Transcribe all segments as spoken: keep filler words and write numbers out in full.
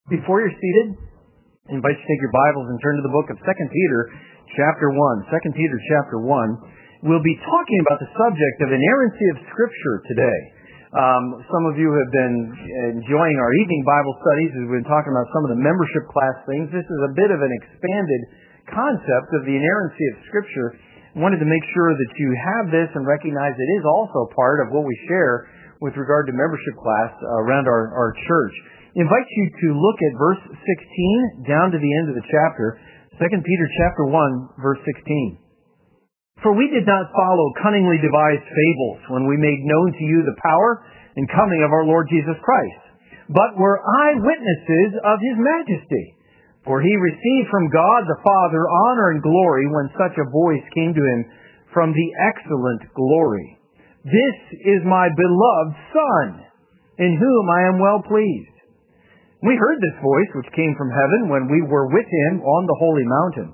Before you're seated, I invite you to take your Bibles and turn to the book of Second Peter chapter one. Second Peter chapter one. We'll be talking about the subject of inerrancy of Scripture today. Um, some of you have been enjoying our evening Bible studies as we've been talking about some of the membership class things. This is a bit of an expanded concept of the inerrancy of Scripture. I wanted to make sure that you have this and recognize it is also part of what we share with regard to membership class around our, our church. I invite you to look at verse sixteen down to the end of the chapter, Second Peter chapter one, verse sixteen. For we did not follow cunningly devised fables when we made known to you the power and coming of our Lord Jesus Christ, but were eyewitnesses of His majesty. For He received from God the Father honor and glory when such a voice came to Him from the excellent glory. This is my beloved Son, in whom I am well pleased. We heard this voice which came from heaven when we were with Him on the holy mountain.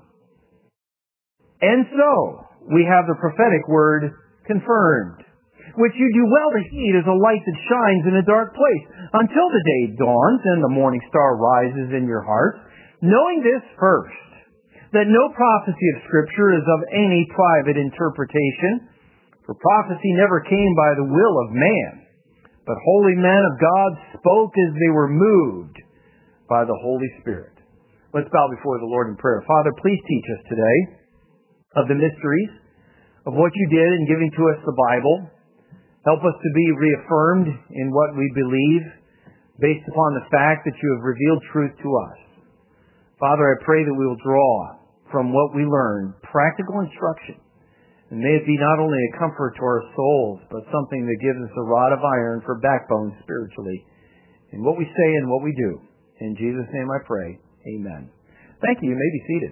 And so, we have the prophetic word confirmed, which you do well to heed as a light that shines in a dark place, until the day dawns and the morning star rises in your hearts, knowing this first, that no prophecy of Scripture is of any private interpretation, for prophecy never came by the will of man, but holy men of God spoke as they were moved by the Holy Spirit. Let's bow before the Lord in prayer. Father, please teach us today of the mysteries of what you did in giving to us the Bible. Help us to be reaffirmed in what we believe based upon the fact that you have revealed truth to us. Father, I pray that we will draw from what we learn practical instruction. And may it be not only a comfort to our souls, but something that gives us a rod of iron for backbone spiritually in what we say and what we do. In Jesus' name I pray. Amen. Thank you. You may be seated.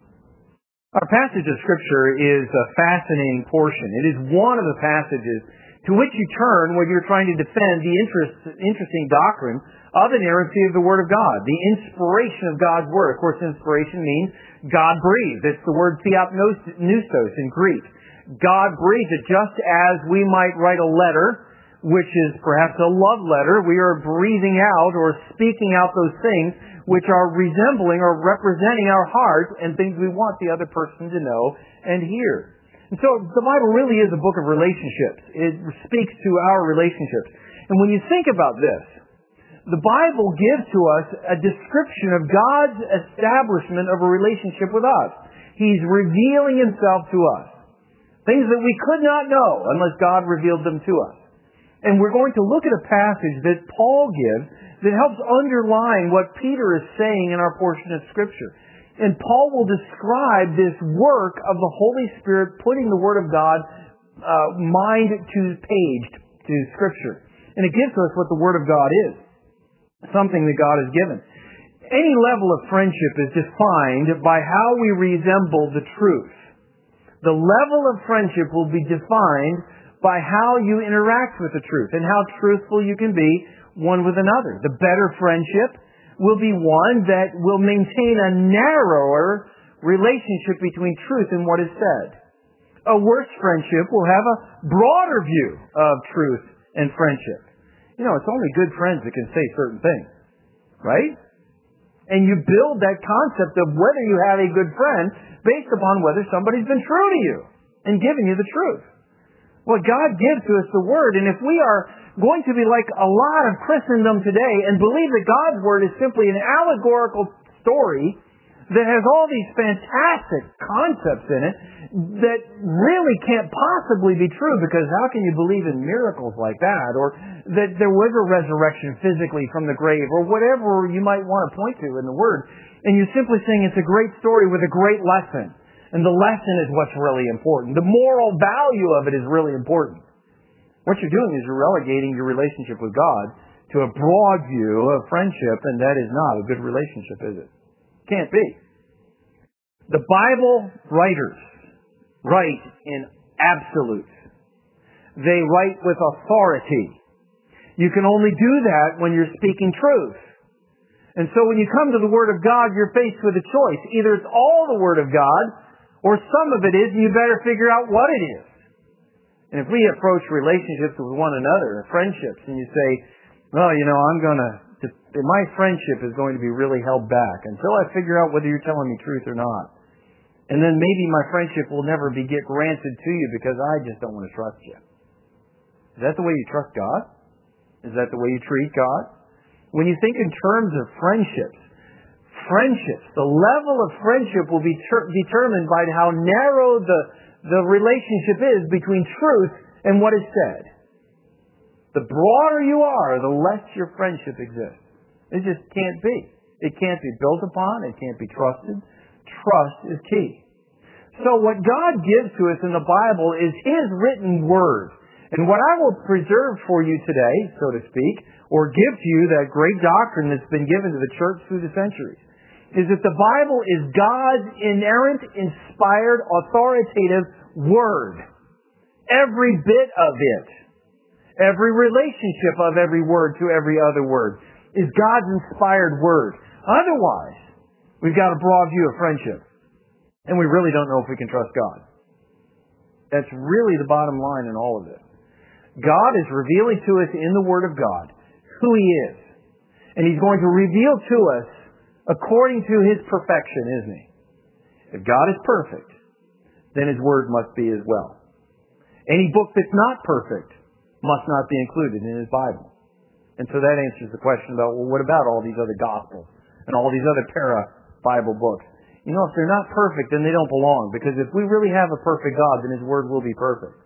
Our passage of Scripture is a fascinating portion. It is one of the passages to which you turn when you're trying to defend the interest, interesting doctrine of inerrancy of the Word of God, the inspiration of God's Word. Of course, inspiration means God breathed. It's the word theopneustos in Greek. God breathed it, just as we might write a letter, which is perhaps a love letter. We are breathing out or speaking out those things which are resembling or representing our heart and things we want the other person to know and hear. And so the Bible really is a book of relationships. It speaks to our relationships. And when you think about this, the Bible gives to us a description of God's establishment of a relationship with us. He's revealing Himself to us. Things that we could not know unless God revealed them to us. And we're going to look at a passage that Paul gives that helps underline what Peter is saying in our portion of Scripture. And Paul will describe this work of the Holy Spirit putting the Word of God uh, mind to page, to Scripture. And it gives us what the Word of God is. Something that God has given. Any level of friendship is defined by how we resemble the truth. The level of friendship will be defined by how you interact with the truth and how truthful you can be one with another. The better friendship will be one that will maintain a narrower relationship between truth and what is said. A worse friendship will have a broader view of truth and friendship. You know, it's only good friends that can say certain things, right? And you build that concept of whether you have a good friend based upon whether somebody's been true to you and given you the truth. Well, God gives to us the Word, and if we are going to be like a lot of Christendom today and believe that God's Word is simply an allegorical story that has all these fantastic concepts in it that really can't possibly be true, because how can you believe in miracles like that, or that there was a resurrection physically from the grave, or whatever you might want to point to in the Word, and you're simply saying it's a great story with a great lesson, and the lesson is what's really important. The moral value of it is really important. What you're doing is you're relegating your relationship with God to a broad view of friendship, and that is not a good relationship, is it? Can't be. The Bible writers write in absolutes. They write with authority. You can only do that when you're speaking truth. And so when you come to the Word of God, you're faced with a choice. Either it's all the Word of God, or some of it is, and you better figure out what it is. And if we approach relationships with one another, friendships, and you say, well, you know, I'm going to my friendship is going to be really held back until I figure out whether you're telling me truth or not. And then maybe my friendship will never be get granted to you because I just don't want to trust you. Is that the way you trust God? Is that the way you treat God? When you think in terms of friendships, friendships, the level of friendship will be ter- determined by how narrow the, the relationship is between truth and what is said. The broader you are, the less your friendship exists. It just can't be. It can't be built upon. It can't be trusted. Trust is key. So what God gives to us in the Bible is His written Word. And what I will preserve for you today, so to speak, or give to you that great doctrine that's been given to the church through the centuries, is that the Bible is God's inerrant, inspired, authoritative Word. Every bit of it, every relationship of every word to every other word, is God's inspired Word. Otherwise, we've got a broad view of friendship, and we really don't know if we can trust God. That's really the bottom line in all of this. God is revealing to us in the Word of God who He is. And He's going to reveal to us according to His perfection, isn't He? If God is perfect, then His Word must be as well. Any book that's not perfect must not be included in His Bible. And so that answers the question about, well, what about all these other Gospels and all these other para-Bible books? You know, if they're not perfect, then they don't belong. Because if we really have a perfect God, then His Word will be perfect.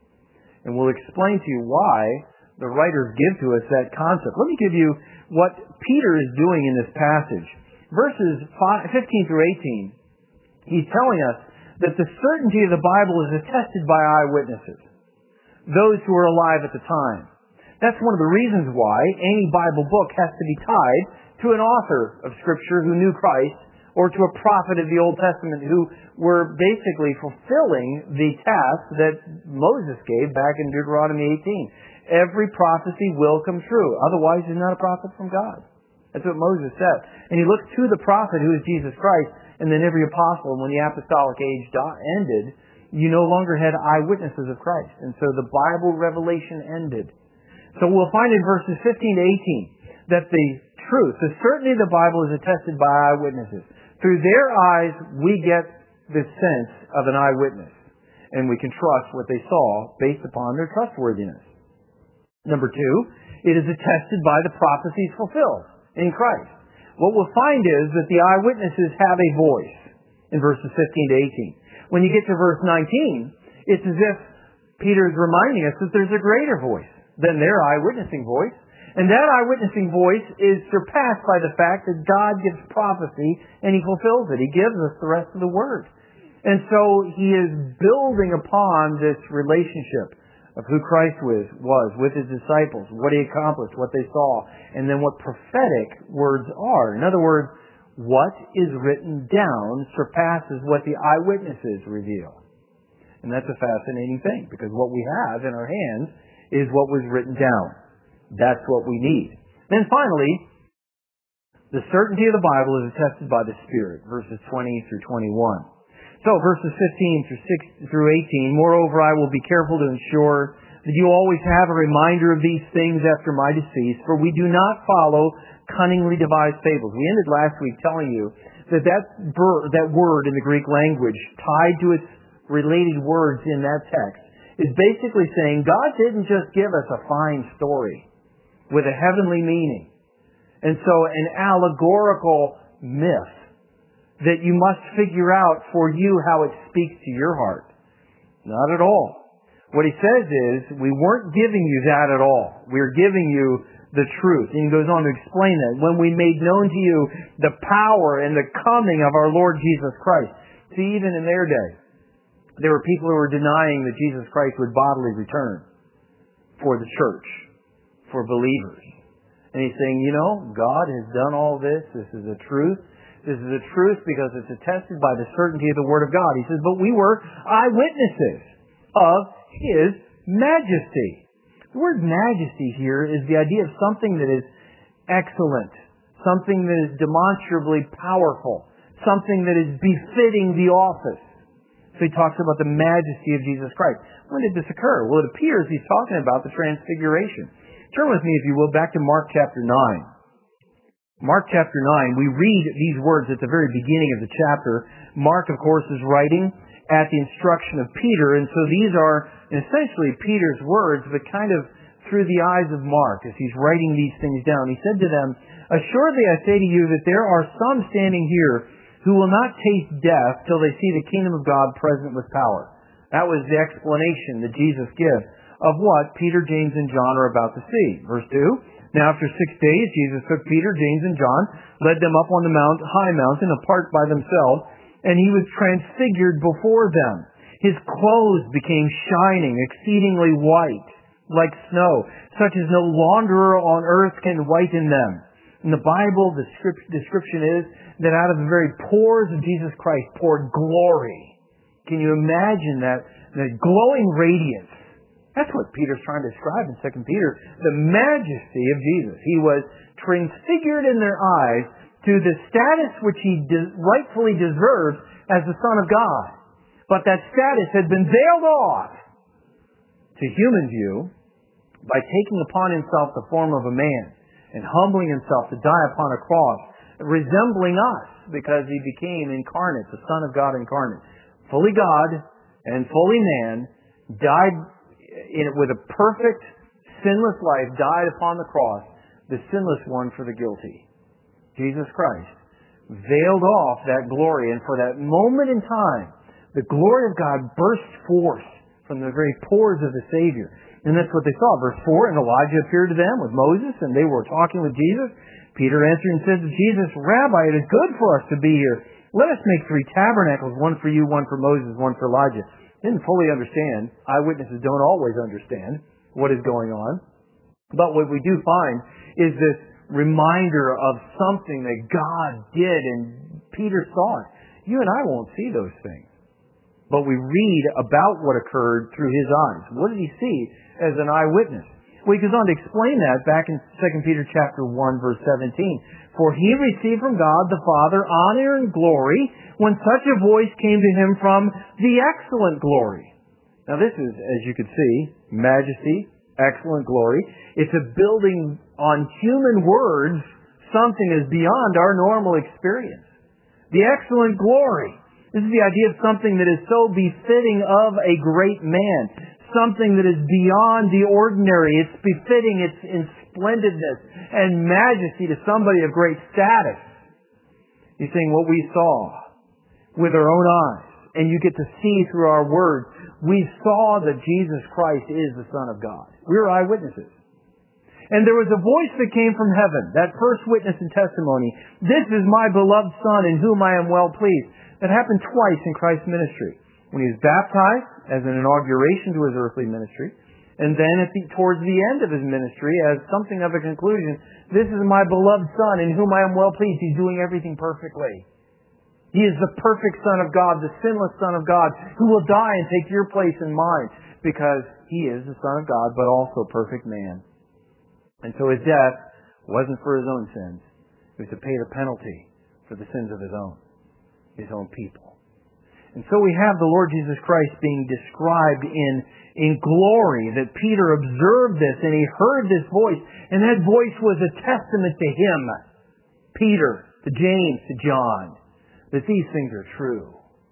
And we'll explain to you why the writers give to us that concept. Let me give you what Peter is doing in this passage. Verses fifteen through eighteen, he's telling us that the certainty of the Bible is attested by eyewitnesses, those who were alive at the time. That's one of the reasons why any Bible book has to be tied to an author of Scripture who knew Christ, or to a prophet of the Old Testament who were basically fulfilling the task that Moses gave back in Deuteronomy eighteen. Every prophecy will come true. Otherwise, he's not a prophet from God. That's what Moses said. And he looked to the prophet who is Jesus Christ, and then every apostle, when the apostolic age ended, you no longer had eyewitnesses of Christ. And so the Bible revelation ended. So we'll find in verses fifteen to eighteen that the truth, the certainty of the Bible is attested by eyewitnesses. Through their eyes, we get the sense of an eyewitness, and we can trust what they saw based upon their trustworthiness. Number two, it is attested by the prophecies fulfilled in Christ. What we'll find is that the eyewitnesses have a voice in verses fifteen to eighteen. When you get to verse nineteen, it's as if Peter is reminding us that there's a greater voice than their eyewitnessing voice. And that eyewitnessing voice is surpassed by the fact that God gives prophecy and He fulfills it. He gives us the rest of the Word. And so He is building upon this relationship of who Christ was, was with His disciples, what He accomplished, what they saw, and then what prophetic words are. In other words, what is written down surpasses what the eyewitnesses reveal. And that's a fascinating thing, because what we have in our hands is what was written down. That's what we need. Then finally, the certainty of the Bible is attested by the Spirit, verses twenty through twenty-one. So, verses fifteen through eighteen, moreover, I will be careful to ensure that you always have a reminder of these things after my decease, for we do not follow cunningly devised fables. We ended last week telling you that that, ver- that word in the Greek language, tied to its related words in that text, is basically saying God didn't just give us a fine story with a heavenly meaning, and so an allegorical myth that you must figure out for you how it speaks to your heart. Not at all. What he says is, we weren't giving you that at all. We're giving you the truth. And he goes on to explain that. When we made known to you the power and the coming of our Lord Jesus Christ. See, even in their day, there were people who were denying that Jesus Christ would bodily return for the church, for believers. And he's saying, you know, God has done all this. This is the truth. This is the truth because it's attested by the certainty of the Word of God. He says, but we were eyewitnesses of His majesty. The word majesty here is the idea of something that is excellent, something that is demonstrably powerful, something that is befitting the office. So he talks about the majesty of Jesus Christ. When did this occur? Well, it appears he's talking about the transfiguration. Turn with me, if you will, back to Mark chapter nine. Mark chapter nine, we read these words at the very beginning of the chapter. Mark, of course, is writing at the instruction of Peter, and so these are essentially Peter's words, but kind of through the eyes of Mark as he's writing these things down. He said to them, "Assuredly I say to you that there are some standing here who will not taste death till they see the kingdom of God present with power." That was the explanation that Jesus gives of what Peter, James, and John are about to see. Verse two, "Now after six days Jesus took Peter, James, and John, led them up on the mount, high mountain apart by themselves, and he was transfigured before them. His clothes became shining, exceedingly white, like snow, such as no launderer on earth can whiten them." In the Bible, the description is that out of the very pores of Jesus Christ poured glory. Can you imagine that, that glowing radiance? That's what Peter's trying to describe in Second Peter, the majesty of Jesus. He was transfigured in their eyes to the status which he de- rightfully deserves as the Son of God. But that status had been veiled off to human view by taking upon himself the form of a man and humbling himself to die upon a cross, resembling us because he became incarnate, the Son of God incarnate. Fully God and fully man, died in, with a perfect, sinless life, died upon the cross, the sinless one for the guilty. Jesus Christ veiled off that glory, and for that moment in time, the glory of God burst forth from the very pores of the Savior. And that's what they saw. Verse four, "And Elijah appeared to them with Moses, and they were talking with Jesus. Peter answered and said to Jesus, 'Rabbi, it is good for us to be here. Let us make three tabernacles, one for you, one for Moses, one for Elijah.'" Didn't fully understand. Eyewitnesses don't always understand what is going on. But what we do find is this reminder of something that God did, and Peter saw it. You and I won't see those things, but we read about what occurred through his eyes. What did he see as an eyewitness? Well, he goes on to explain that back in Second Peter chapter one, verse seventeen. "For he received from God the Father honor and glory when such a voice came to him from the excellent glory." Now this is, as you can see, majesty, excellent glory. It's a building on human words something is beyond our normal experience. The excellent glory. This is the idea of something that is so befitting of a great man. Something that is beyond the ordinary. It's befitting, it's in splendidness and majesty to somebody of great status. He's saying what we saw with our own eyes, and you get to see through our words, we saw that Jesus Christ is the Son of God. We were eyewitnesses. "And there was a voice that came from heaven," that first witness and testimony, "This is my beloved Son in whom I am well pleased." That happened twice in Christ's ministry. When he was baptized as an inauguration to his earthly ministry, and then at the, towards the end of his ministry as something of a conclusion, "This is my beloved Son in whom I am well pleased." He's doing everything perfectly. He is the perfect Son of God, the sinless Son of God, who will die and take your place and mine, because he is the Son of God, but also perfect man. And so his death wasn't for his own sins. It was to pay the penalty for the sins of his own, his own people. And so we have the Lord Jesus Christ being described in, in glory, that Peter observed this and he heard this voice, and that voice was a testament to him, Peter, to James, to John, that these things are true.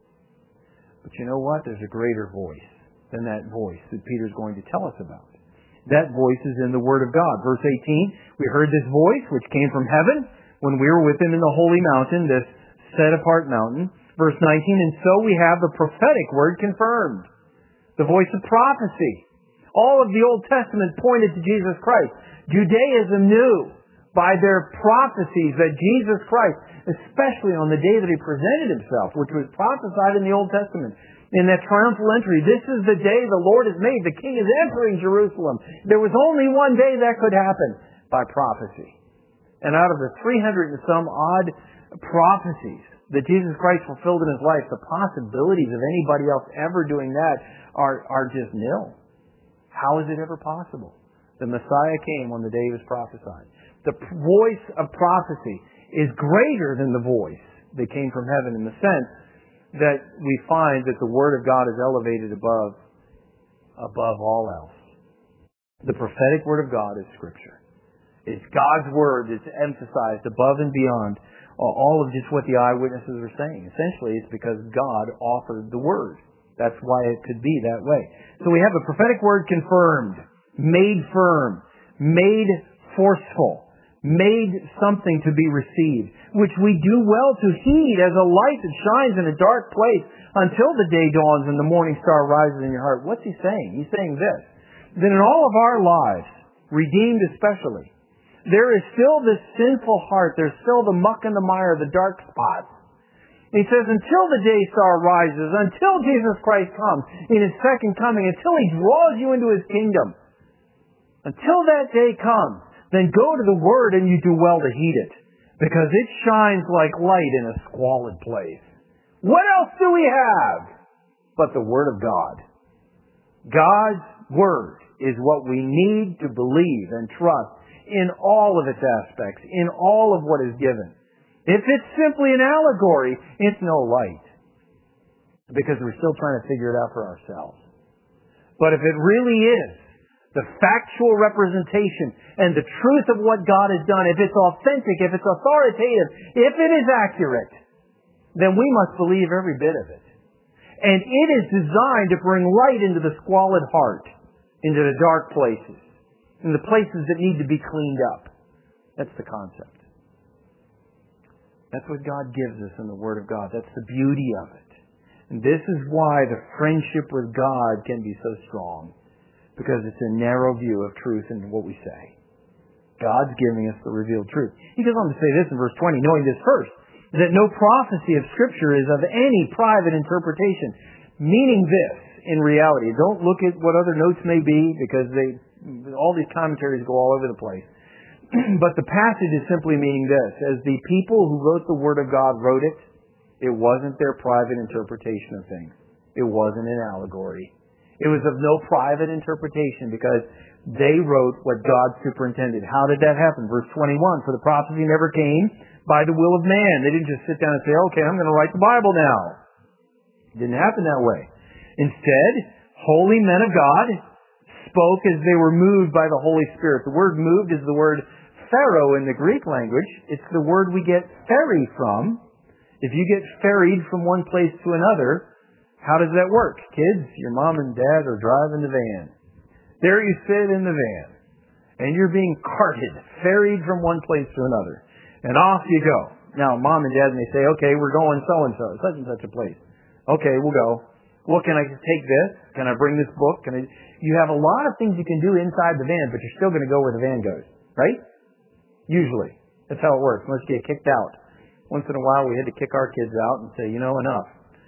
But you know what? There's a greater voice than that voice that Peter's going to tell us about. That voice is in the Word of God. Verse eighteen, "We heard this voice which came from heaven when we were with him in the holy mountain," this set-apart mountain. Verse nineteen, "And so we have the prophetic word confirmed," the voice of prophecy. All of the Old Testament pointed to Jesus Christ. Judaism knew by their prophecies that Jesus Christ, especially on the day that he presented himself, which was prophesied in the Old Testament, in that triumphal entry, "This is the day the Lord has made. The King is entering Jerusalem." There was only one day that could happen, by prophecy. And out of the three hundred and some odd prophecies that Jesus Christ fulfilled in his life, the possibilities of anybody else ever doing that are, are just nil. How is it ever possible? The Messiah came on the day he was prophesied. The voice of prophecy is greater than the voice that came from heaven, in the sense that we find that the Word of God is elevated above, above all else. The prophetic Word of God is Scripture. It's God's Word that's emphasized above and beyond all of just what the eyewitnesses are saying. Essentially, it's because God authored the Word. That's why it could be that way. So we have a prophetic word confirmed, made firm, made forceful, made something to be received, which we do well to heed as a light that shines in a dark place until the day dawns and the morning star rises in your heart. What's he saying? He's saying this: that in all of our lives, redeemed especially, there is still this sinful heart. There's still the muck and the mire, the dark spots. He says, until the day star rises, until Jesus Christ comes in His second coming, until He draws you into His kingdom, until that day comes, then go to the Word and you do well to heed it, because it shines like light in a squalid place. What else do we have but the Word of God? God's Word is what we need to believe and trust in all of its aspects, in all of what is given. If it's simply an allegory, it's no light, because we're still trying to figure it out for ourselves. But if it really is the factual representation and the truth of what God has done, if it's authentic, if it's authoritative, if it is accurate, then we must believe every bit of it. And it is designed to bring light into the squalid heart, into the dark places, in the places that need to be cleaned up. That's the concept. That's what God gives us in the Word of God. That's the beauty of it. And this is why the friendship with God can be so strong, because it's a narrow view of truth in what we say. God's giving us the revealed truth. He goes on to say this in verse twenty, knowing this first, that no prophecy of Scripture is of any private interpretation. Meaning this, in reality, don't look at what other notes may be, because they all these commentaries go all over the place. But the passage is simply meaning this: as the people who wrote the Word of God wrote it, it wasn't their private interpretation of things. It wasn't an allegory. It was of no private interpretation, because they wrote what God superintended. How did that happen? Verse twenty-one, for the prophecy never came by the will of man. They didn't just sit down and say, okay, I'm going to write the Bible now. It didn't happen that way. Instead, holy men of God spoke as they were moved by the Holy Spirit. The word moved is the word pharaoh in the Greek language. It's the word we get ferry from. If you get ferried from one place to another, how does that work? Kids, your mom and dad are driving the van. There you sit in the van, and you're being carted, ferried from one place to another. And off you go. Now, mom and dad may say, okay, we're going so-and-so, such and such a place. Okay, we'll go. Well, can I take this? Can I bring this book? Can I? You have a lot of things you can do inside the van, but you're still going to go where the van goes, right? Usually. That's how it works, unless you get kicked out. Once in a while, we had to kick our kids out and say, you know, enough.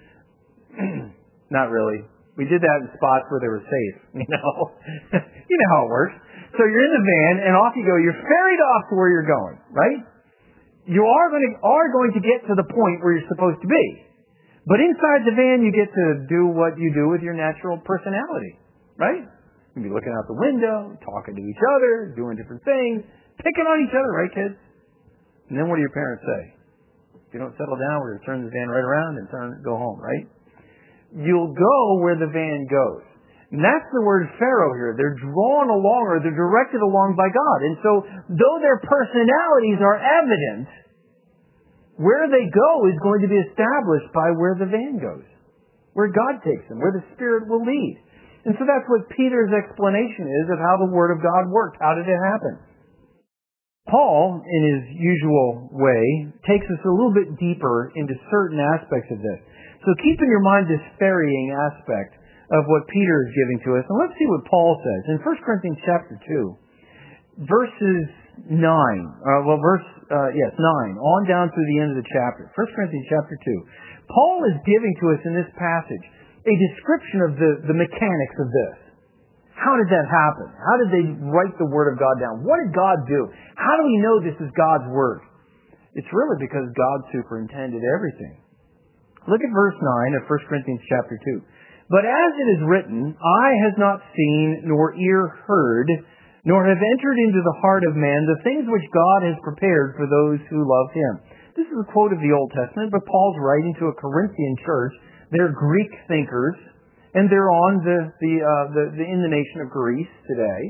Not really. We did that in spots where they were safe, you know. You know how it works. So you're in the van, and off you go. You're ferried off to where you're going, right? You are going to, are going to get to the point where you're supposed to be. But inside the van, you get to do what you do with your natural personality, right? You can be looking out the window, talking to each other, doing different things, picking on each other, right, kids? And then what do your parents say? If you don't settle down, we're going to turn the van right around and turn go home, right? You'll go where the van goes. And that's the word pharaoh here. They're drawn along, or they're directed along by God. And so, though their personalities are evident, where they go is going to be established by where the van goes, where God takes them, where the Spirit will lead. And so that's what Peter's explanation is of how the Word of God worked. How did it happen? Paul, in his usual way, takes us a little bit deeper into certain aspects of this. So keep in your mind this ferrying aspect of what Peter is giving to us. And let's see what Paul says. In First Corinthians chapter two, verses nine, uh, well, verse, uh, yes, nine, on down through the end of the chapter. First Corinthians chapter two. Paul is giving to us in this passage a description of the, the mechanics of this. How did that happen? How did they write the Word of God down? What did God do? How do we know this is God's Word? It's really because God superintended everything. Look at verse nine of First Corinthians chapter two. But as it is written, eye has not seen, nor ear heard, nor have entered into the heart of man the things which God has prepared for those who love Him. This is a quote of the Old Testament, but Paul's writing to a Corinthian church. They're Greek thinkers, and they're on the, the, uh, the, the in the nation of Greece today.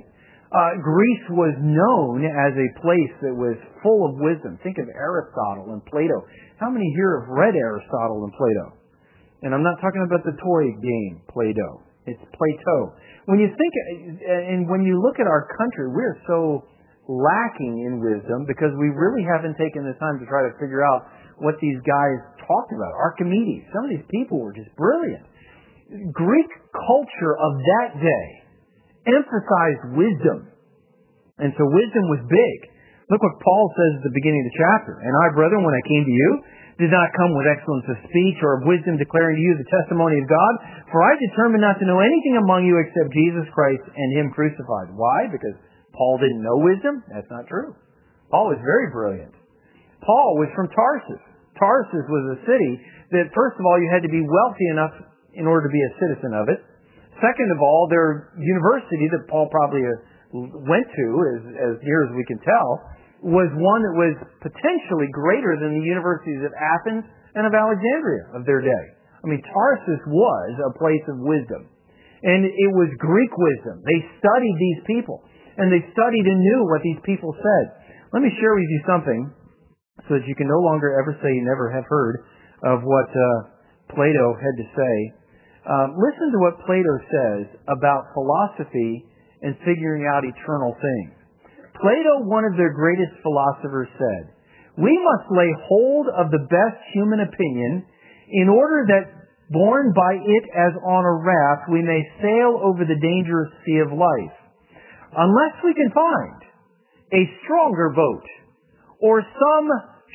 Uh, Greece was known as a place that was full of wisdom. Think of Aristotle and Plato. How many here have read Aristotle and Plato? And I'm not talking about the toy game, Play-Doh. It's Plato. When you think, and when you look at our country, we're so lacking in wisdom because we really haven't taken the time to try to figure out what these guys talked about. Archimedes, some of these people were just brilliant. Greek culture of that day emphasized wisdom. And so wisdom was big. Look what Paul says at the beginning of the chapter. And I, brethren, when I came to you, did not come with excellence of speech or of wisdom declaring to you the testimony of God, for I determined not to know anything among you except Jesus Christ and Him crucified. Why? Because Paul didn't know wisdom? That's not true. Paul was very brilliant. Paul was from Tarsus. Tarsus was a city that, first of all, you had to be wealthy enough in order to be a citizen of it. Second of all, their university that Paul probably went to, as, as near as we can tell, was one that was potentially greater than the universities of Athens and of Alexandria of their day. I mean, Tarsus was a place of wisdom. And it was Greek wisdom. They studied these people. And they studied and knew what these people said. Let me share with you something so that you can no longer ever say you never have heard of what uh, Plato had to say. Um, listen to what Plato says about philosophy and figuring out eternal things. Plato, one of their greatest philosophers, said, "We must lay hold of the best human opinion in order that, borne by it as on a raft, we may sail over the dangerous sea of life. Unless we can find a stronger boat or some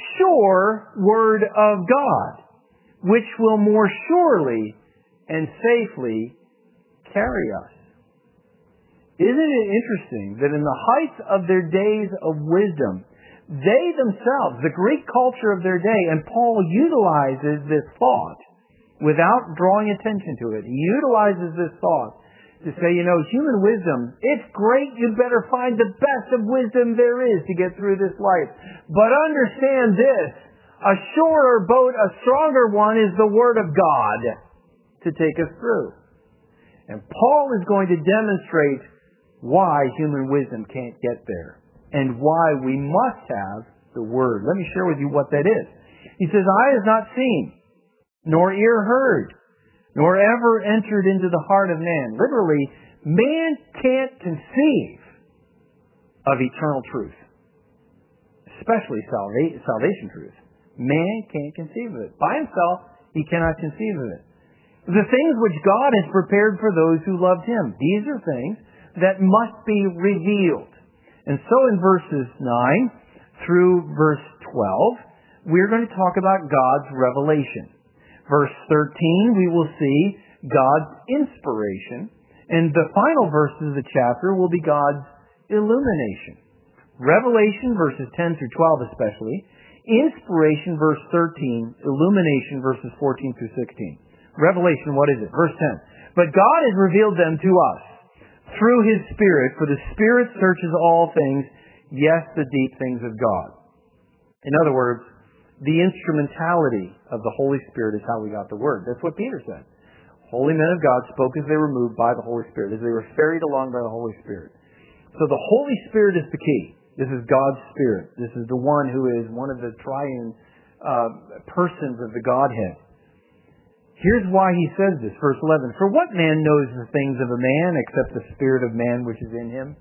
sure word of God, which will more surely and safely carry us." Isn't it interesting that in the height of their days of wisdom, they themselves, the Greek culture of their day, and Paul utilizes this thought without drawing attention to it. He utilizes this thought to say, you know, human wisdom, it's great, you better find the best of wisdom there is to get through this life. But understand this, a surer boat, a stronger one is the Word of God to take us through. And Paul is going to demonstrate why human wisdom can't get there and why we must have the Word. Let me share with you what that is. He says, "Eye has not seen, nor ear heard, nor ever entered into the heart of man." Literally, man can't conceive of eternal truth, especially salva- salvation truth. Man can't conceive of it. By himself, he cannot conceive of it. The things which God has prepared for those who loved Him. These are things that must be revealed. And so in verses nine through verse twelve, we're going to talk about God's revelation. Verse thirteen, we will see God's inspiration. And the final verses of the chapter will be God's illumination. Revelation, verses ten through twelve especially. Inspiration, verse thirteen. Illumination, verses fourteen through sixteen. Revelation, what is it? Verse ten. "But God has revealed them to us through His Spirit, for the Spirit searches all things, yes, the deep things of God." In other words, the instrumentality of the Holy Spirit is how we got the Word. That's what Peter said. Holy men of God spoke as they were moved by the Holy Spirit, as they were ferried along by the Holy Spirit. So the Holy Spirit is the key. This is God's Spirit. This is the one who is one of the triune uh, persons of the Godhead. Here's why he says this, verse eleven. "For what man knows the things of a man except the spirit of man which is in him?"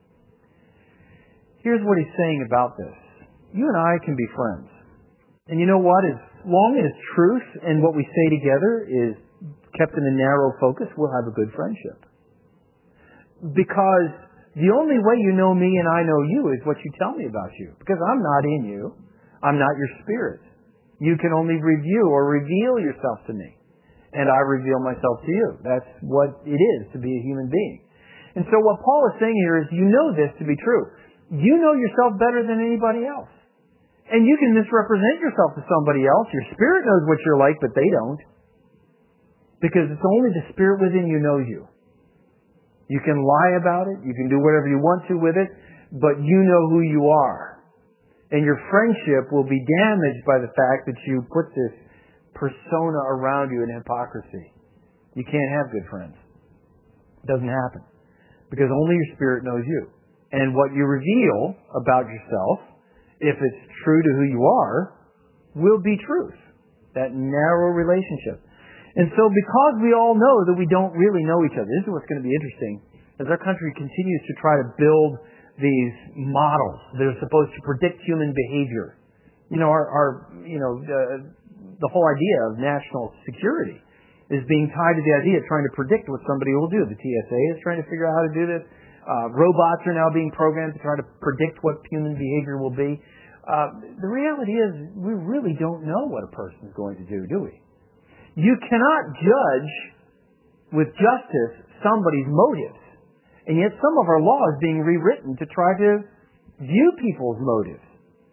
Here's what he's saying about this. You and I can be friends. And you know what? As long as truth and what we say together is kept in a narrow focus, we'll have a good friendship. Because the only way you know me and I know you is what you tell me about you. Because I'm not in you. I'm not your spirit. You can only review or reveal yourself to me. And I reveal myself to you. That's what it is to be a human being. And so what Paul is saying here is you know this to be true. You know yourself better than anybody else. And you can misrepresent yourself to somebody else. Your spirit knows what you're like, but they don't. Because it's only the Spirit within you knows you. You can lie about it. You can do whatever you want to with it. But you know who you are. And your friendship will be damaged by the fact that you put this persona around you in hypocrisy. You can't have good friends. It doesn't happen. Because only your spirit knows you. And what you reveal about yourself, if it's true to who you are, will be truth. That narrow relationship. And so because we all know that we don't really know each other, this is what's going to be interesting, as our country continues to try to build these models that are supposed to predict human behavior. You know, our, our you know, uh, the whole idea of national security is being tied to the idea of trying to predict what somebody will do. The T S A is trying to figure out how to do this. Uh, robots are now being programmed to try to predict what human behavior will be. Uh, the reality is we really don't know what a person is going to do, do we? You cannot judge with justice somebody's motives. And yet some of our law is being rewritten to try to view people's motives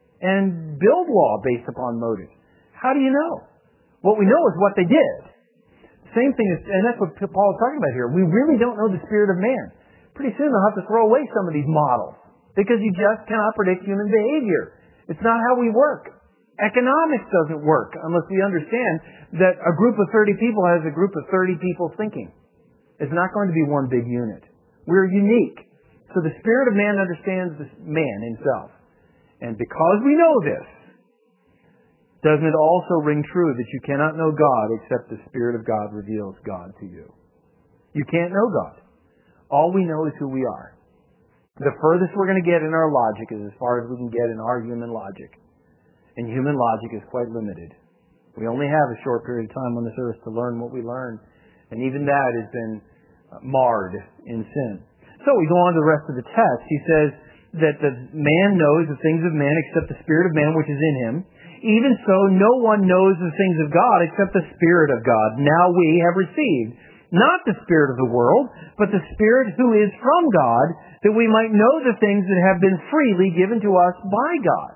and build law based upon motives. How do you know? What we know is what they did. Same thing is, and that's what Paul is talking about here. We really don't know the spirit of man. Pretty soon they'll have to throw away some of these models because you just cannot predict human behavior. It's not how we work. Economics doesn't work unless we understand that a group of thirty people has a group of thirty people thinking. It's not going to be one big unit. We're unique. So the spirit of man understands the man himself. And because we know this, doesn't it also ring true that you cannot know God except the Spirit of God reveals God to you? You can't know God. All we know is who we are. The furthest we're going to get in our logic is as far as we can get in our human logic. And human logic is quite limited. We only have a short period of time on this earth to learn what we learn. And even that has been marred in sin. So we go on to the rest of the text. He says that the man knows the things of man except the Spirit of man which is in him. Even so, no one knows the things of God except the Spirit of God. Now we have received not the spirit of the world, but the Spirit who is from God, that we might know the things that have been freely given to us by God.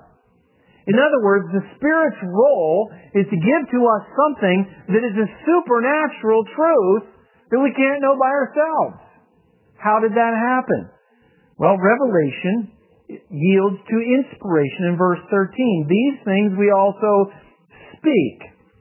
In other words, the Spirit's role is to give to us something that is a supernatural truth that we can't know by ourselves. How did that happen? Well, revelation yields to inspiration in verse thirteen. These things we also speak,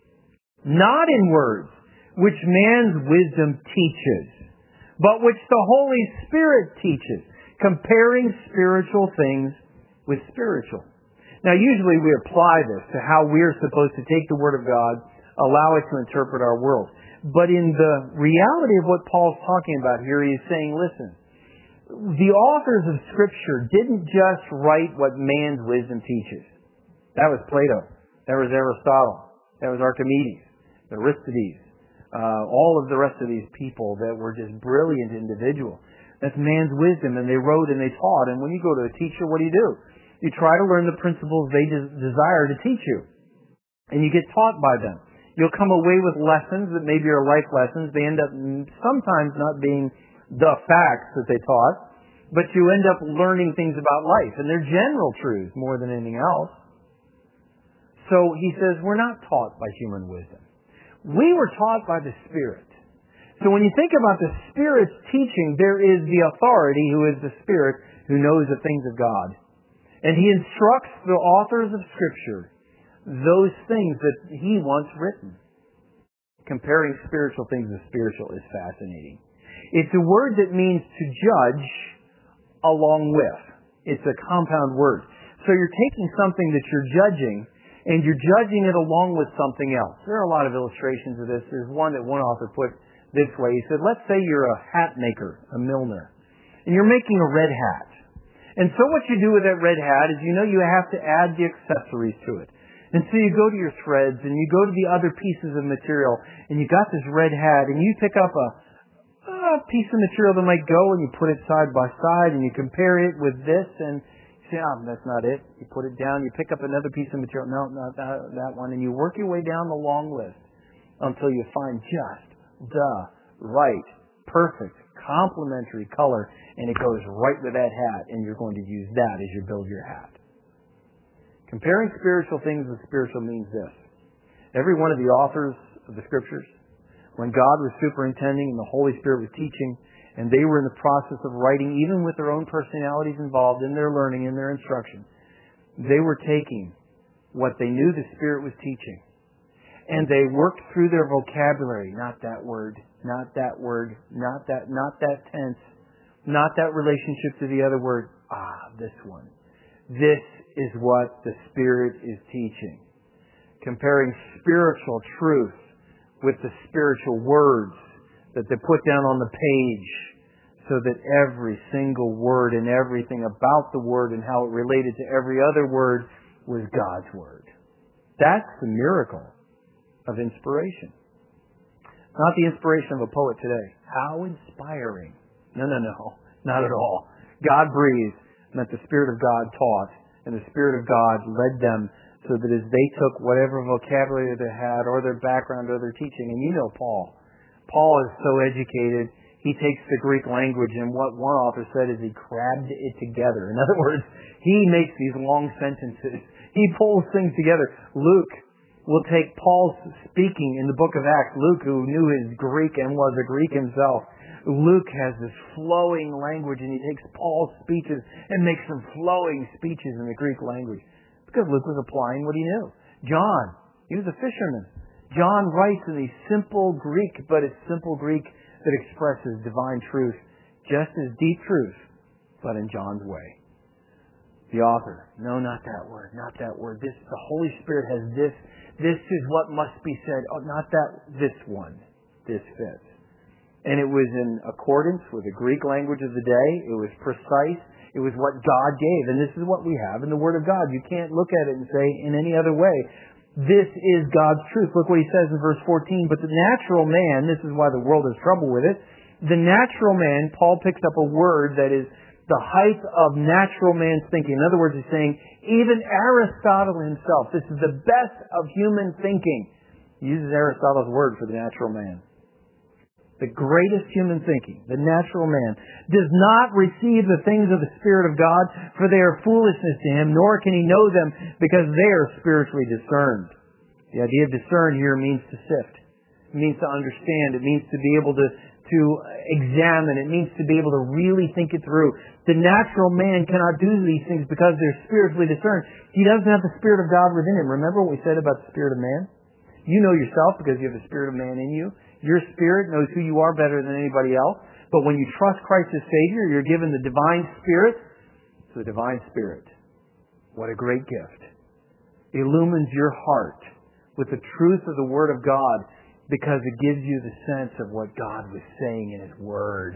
not in words which man's wisdom teaches, but which the Holy Spirit teaches, comparing spiritual things with spiritual. Now, usually we apply this to how we're supposed to take the Word of God, allow it to interpret our world. But in the reality of what Paul's talking about here, he's saying, listen, the authors of Scripture didn't just write what man's wisdom teaches. That was Plato. That was Aristotle. That was Archimedes, Aristides, uh, all of the rest of these people that were just brilliant individuals. That's man's wisdom, and they wrote and they taught. And when you go to a teacher, what do you do? You try to learn the principles they des- desire to teach you. And you get taught by them. You'll come away with lessons that maybe are life lessons. They end up sometimes not being the facts that they taught, but you end up learning things about life, and they're general truths more than anything else. So he says, we're not taught by human wisdom. We were taught by the Spirit. So when you think about the Spirit's teaching, there is the authority who is the Spirit who knows the things of God. And he instructs the authors of Scripture those things that he wants written. Comparing spiritual things with spiritual is fascinating. It's a word that means to judge along with. It's a compound word. So you're taking something that you're judging, and you're judging it along with something else. There are a lot of illustrations of this. There's one that one author put this way. He said, let's say you're a hat maker, a milliner, and you're making a red hat. And so what you do with that red hat is, you know, you have to add the accessories to it. And so you go to your threads, and you go to the other pieces of material, and you got this red hat, and you pick up a, a piece of material that might go, and you put it side by side, and you compare it with this, and you say, oh, that's not it. You put it down, you pick up another piece of material, no, not that, that one, and you work your way down the long list until you find just the right, perfect, complementary color, and it goes right with that hat, and you're going to use that as you build your hat. Comparing spiritual things with spiritual means this. Every one of the authors of the Scriptures, when God was superintending and the Holy Spirit was teaching, and they were in the process of writing, even with their own personalities involved in their learning, in their instruction, they were taking what they knew the Spirit was teaching, and they worked through their vocabulary. Not that word, not that word, not that, not that tense, not that relationship to the other word. Ah, this one. This is what the Spirit is teaching. Comparing spiritual truth with the spiritual words that they put down on the page, so that every single word and everything about the Word and how it related to every other word was God's Word. That's the miracle of inspiration. Not the inspiration of a poet today. How inspiring. No, no, no. Not at all. God breathed meant the Spirit of God taught, and the Spirit of God led them so that as they took whatever vocabulary they had or their background or their teaching, and you know Paul. Paul is so educated, he takes the Greek language, and what one author said is he crabbed it together. In other words, he makes these long sentences. He pulls things together. Luke will take Paul's speaking in the book of Acts. Luke, who knew his Greek and was a Greek himself, Luke has this flowing language, and he takes Paul's speeches and makes some flowing speeches in the Greek language because Luke was applying what he knew. John, he was a fisherman. John writes in the simple Greek, but it's simple Greek that expresses divine truth, just as deep truth, but in John's way. The author, no, not that word, not that word. This, the Holy Spirit has this. This is what must be said. Oh, not that, this one. This fits. And it was in accordance with the Greek language of the day. It was precise. It was what God gave. And this is what we have in the Word of God. You can't look at it and say in any other way, this is God's truth. Look what he says in verse fourteen. But the natural man, this is why the world has trouble with it. The natural man, Paul picks up a word that is the height of natural man's thinking. In other words, he's saying, even Aristotle himself, this is the best of human thinking. He uses Aristotle's word for the natural man. The greatest human thinking, the natural man, does not receive the things of the Spirit of God, for they are foolishness to him, nor can he know them, because they are spiritually discerned. The idea of discern here means to sift. It means to understand. It means to be able to, to examine. It means to be able to really think it through. The natural man cannot do these things because they're spiritually discerned. He doesn't have the Spirit of God within him. Remember what we said about the Spirit of man? You know yourself because you have the Spirit of man in you. Your spirit knows who you are better than anybody else. But when you trust Christ as Savior, you're given the divine Spirit. It's the divine Spirit. What a great gift. It illumines your heart with the truth of the Word of God because it gives you the sense of what God was saying in His Word.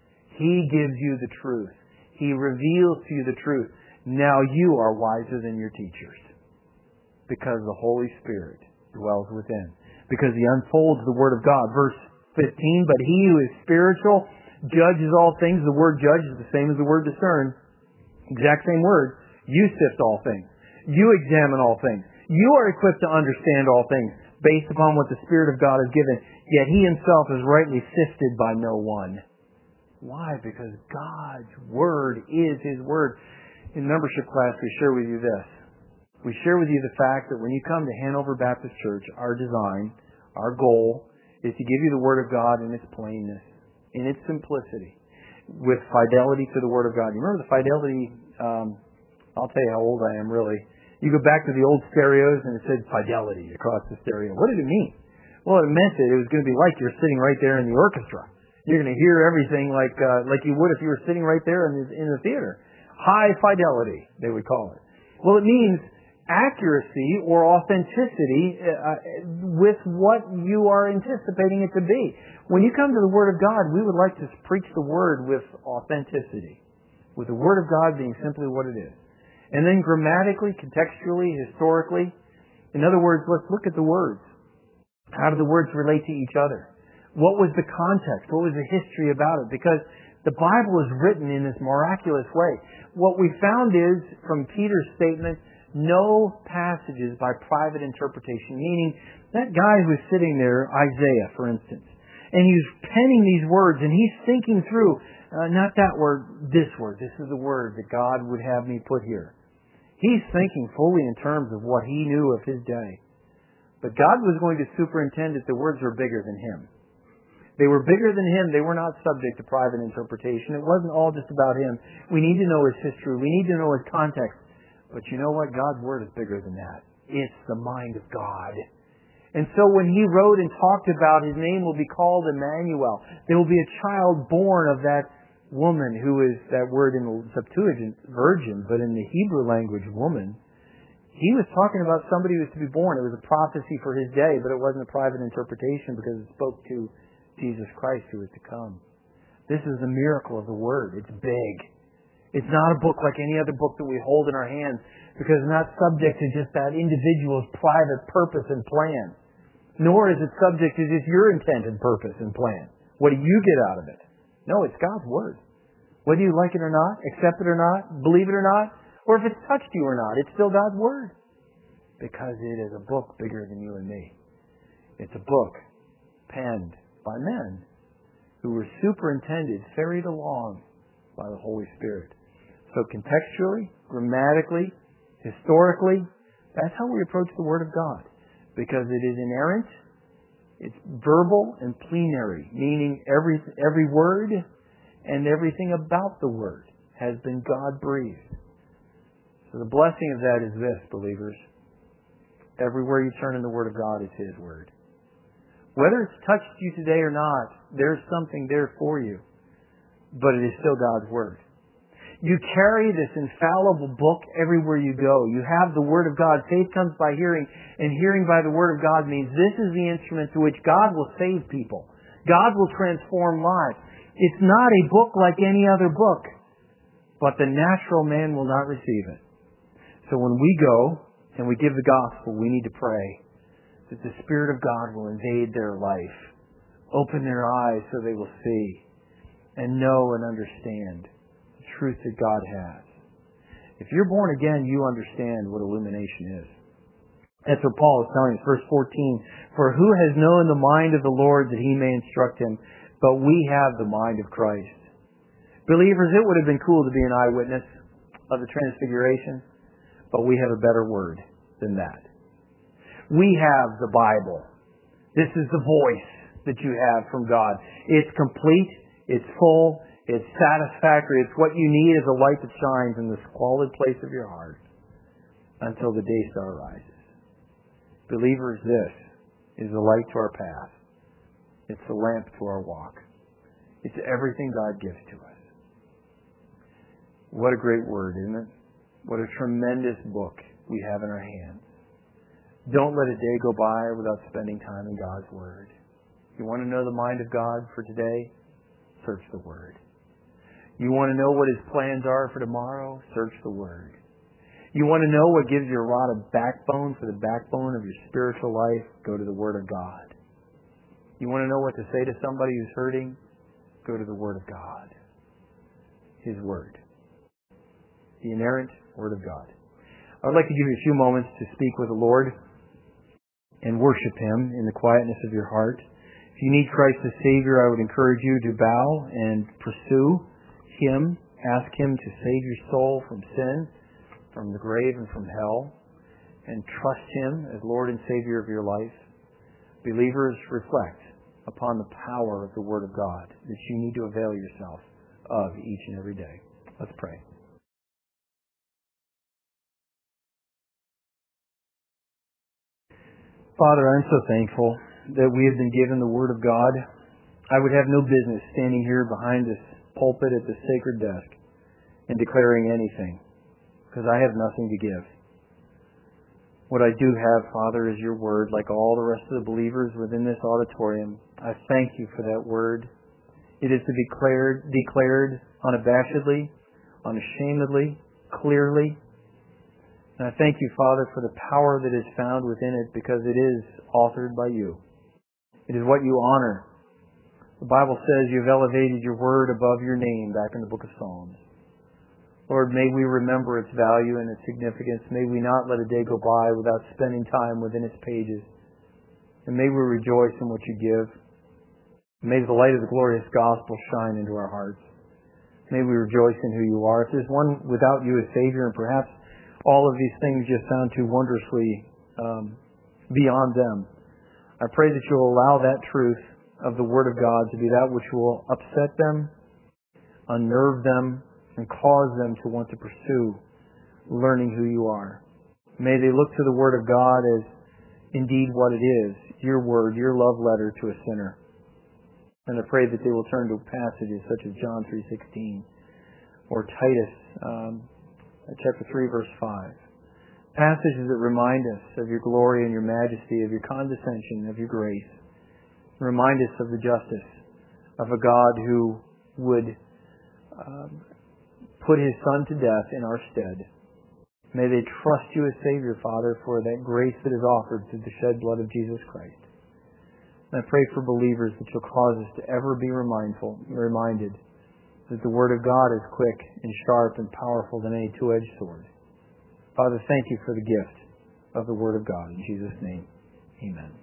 He gives you the truth. He reveals to you the truth. Now you are wiser than your teachers because the Holy Spirit dwells within. Because He unfolds the Word of God. Verse fifteen, but he who is spiritual judges all things. The word judge is the same as the word discern. Exact same word. You sift all things. You examine all things. You are equipped to understand all things based upon what the Spirit of God has given. Yet He Himself is rightly sifted by no one. Why? Because God's Word is His Word. In membership class, we share with you this. We share with you the fact that when you come to Hanover Baptist Church, our design, our goal, is to give you the Word of God in its plainness, in its simplicity, with fidelity to the Word of God. You remember the fidelity, um, I'll tell you how old I am really. You go back to the old stereos and it said fidelity across the stereo. What did it mean? Well, it meant that it was going to be like you're sitting right there in the orchestra. You're going to hear everything like uh, like you would if you were sitting right there in the, in the theater. High fidelity, they would call it. Well, it means accuracy or authenticity uh, with what you are anticipating it to be. When you come to the Word of God, we would like to preach the Word with authenticity, with the Word of God being simply what it is. And then grammatically, contextually, historically. In other words, let's look at the words. How do the words relate to each other? What was the context? What was the history about it? Because the Bible is written in this miraculous way. What we found is, from Peter's statement, no passages by private interpretation. Meaning, that guy who was sitting there, Isaiah, for instance, and he's penning these words, and he's thinking through, uh, not that word, this word. This is the word that God would have me put here. He's thinking fully in terms of what he knew of his day. But God was going to superintend that the words were bigger than him. They were bigger than him. They were not subject to private interpretation. It wasn't all just about him. We need to know his history. We need to know his context. But you know what? God's Word is bigger than that. It's the mind of God. And so when He wrote and talked about His name will be called Emmanuel, there will be a child born of that woman, who is that word in the Septuagint, virgin, but in the Hebrew language, woman, he was talking about somebody who was to be born. It was a prophecy for his day, but it wasn't a private interpretation because it spoke to Jesus Christ who was to come. This is the miracle of the Word. It's big. It's not a book like any other book that we hold in our hands because it's not subject to just that individual's private purpose and plan. Nor is it subject to just your intent and purpose and plan. What do you get out of it? No, it's God's Word. Whether you like it or not, accept it or not, believe it or not, or if it's touched you or not, it's still God's Word. Because it is a book bigger than you and me. It's a book penned by men who were superintended, ferried along by the Holy Spirit. So contextually, grammatically, historically, that's how we approach the Word of God. Because it is inerrant, it's verbal and plenary, meaning every, every word and everything about the Word has been God-breathed. So the blessing of that is this, believers. Everywhere you turn in the Word of God is His Word. Whether it's touched you today or not, there's something there for you. But it is still God's Word. You carry this infallible book everywhere you go. You have the Word of God. Faith comes by hearing, and hearing by the Word of God means this is the instrument through which God will save people. God will transform lives. It's not a book like any other book, but the natural man will not receive it. So when we go and we give the gospel, we need to pray that the Spirit of God will invade their life, open their eyes so they will see and know and understand the truth that God has. If you're born again, you understand what illumination is. That's what Paul is telling us, verse fourteen. For who has known the mind of the Lord that he may instruct him? But we have the mind of Christ. Believers, it would have been cool to be an eyewitness of the Transfiguration, but we have a better word than that. We have the Bible. This is the voice that you have from God. It's complete, it's full, it's satisfactory. It's what you need as a light that shines in the squalid place of your heart until the day star rises. Believers, this is the light to our path. It's the lamp to our walk. It's everything God gives to us. What a great word, isn't it? What a tremendous book we have in our hands. Don't let a day go by without spending time in God's Word. You want to know the mind of God for today? Search the Word. You want to know what His plans are for tomorrow? Search the Word. You want to know what gives you a lot of backbone for the backbone of your spiritual life? Go to the Word of God. You want to know what to say to somebody who's hurting? Go to the Word of God. His Word. The inerrant Word of God. I'd like to give you a few moments to speak with the Lord and worship Him in the quietness of your heart. If you need Christ as Savior, I would encourage you to bow and pursue Him. Ask Him to save your soul from sin, from the grave, and from hell. And trust Him as Lord and Savior of your life. Believers, reflect upon the power of the Word of God that you need to avail yourself of each and every day. Let's pray. Father, I'm so thankful that we have been given the Word of God. I would have no business standing here behind this pulpit at this sacred desk and declaring anything, because I have nothing to give. What I do have, Father, is your Word, like all the rest of the believers within this auditorium. I thank you for that Word. It is to be declared, declared unabashedly, unashamedly, clearly. And I thank you, Father, for the power that is found within it, because it is authored by you. It is what you honor. The Bible says you've elevated your word above your name back in the book of Psalms. Lord, may we remember its value and its significance. May we not let a day go by without spending time within its pages. And may we rejoice in what you give. May the light of the glorious gospel shine into our hearts. May we rejoice in who you are. If there's one without you as Savior, and perhaps all of these things just sound too wondrously um, beyond them, I pray that you'll allow that truth of the Word of God to be that which will upset them, unnerve them, and cause them to want to pursue learning who you are. May they look to the Word of God as indeed what it is, your Word, your love letter to a sinner. And I pray that they will turn to passages such as John three sixteen or Titus um, chapter three, verse five. Passages that remind us of your glory and your majesty, of your condescension, of your grace. Remind us of the justice of a God who would um, put His Son to death in our stead. May they trust you as Savior, Father, for that grace that is offered through the shed blood of Jesus Christ. And I pray for believers that you'll cause us to ever be remindful, reminded that the Word of God is quick and sharp and powerful than any two-edged sword. Father, thank you for the gift of the Word of God. In Jesus' name, amen.